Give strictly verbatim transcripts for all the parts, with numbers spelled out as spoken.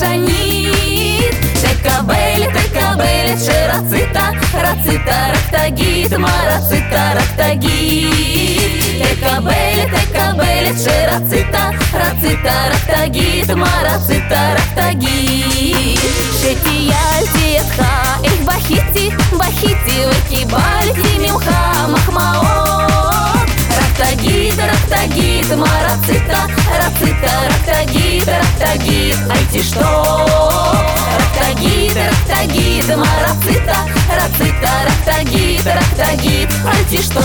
ракшанит. Текабель, текабель, шерацита, рацита, рактагит, марацита, рактагит. Текабель, текабель, шерацита, рацита, рактагит, марацита, рактагит. Шетияль, тиетха, их бахити, бахити, векибальти, мимха, махмаот. Рактагит, рактагит, марацита, рацита, рактагит, рактагит, айти что? Рактагит, рактагит, марацита, рацита, рактагит, рактагит, айти что?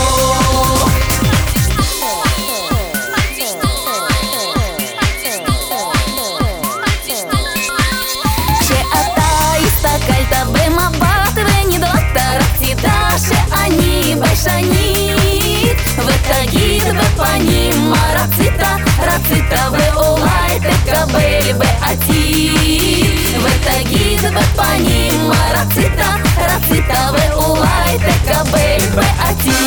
Рацита, ве олай, текабель, ве ати. Ветагид, ве паним, рацита, рацита, ве олай, текабель, ве ати.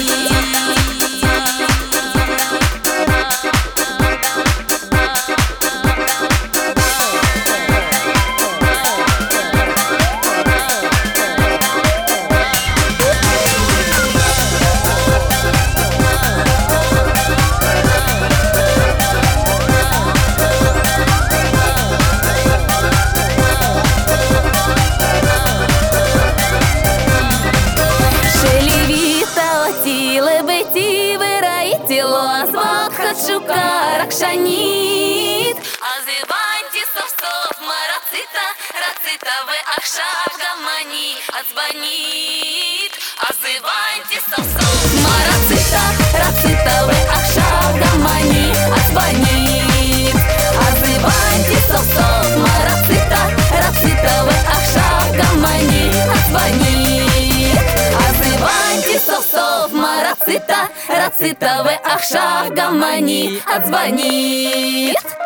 Шука ракшанит, азыванти соф-соф, марацита, рацита, ве ахшав гамани, отзвонит. Азыванти соф-соф, марацита, рацита, ве ахшав гамани, отзвонит. Азыванти соф-соф, марацита, рацита, ве ахшав гамани, отзвонит. Азыванти соф-соф, марацита, рацита, ве ахшав гамани, отзвонит.